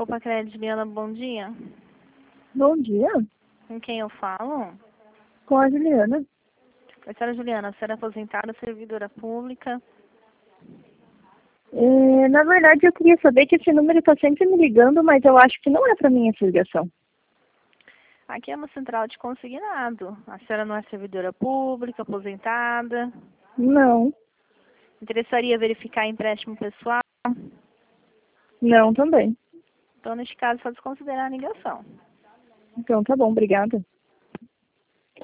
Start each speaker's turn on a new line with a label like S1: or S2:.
S1: Copa Crédito, Juliana, bom dia.
S2: Bom dia,
S1: Com quem eu falo?
S2: com a Juliana.
S1: A senhora Juliana, a senhora é aposentada, servidora pública.
S2: Na verdade, eu queria saber que esse número está sempre me ligando, mas eu acho que não é para mim essa ligação.
S1: Aqui é uma central de consignado. A senhora não é servidora pública, aposentada.
S2: Não,
S1: Interessaria verificar empréstimo pessoal?
S2: não também.
S1: Então, neste caso, só desconsiderar a ligação.
S2: Então tá bom, obrigada.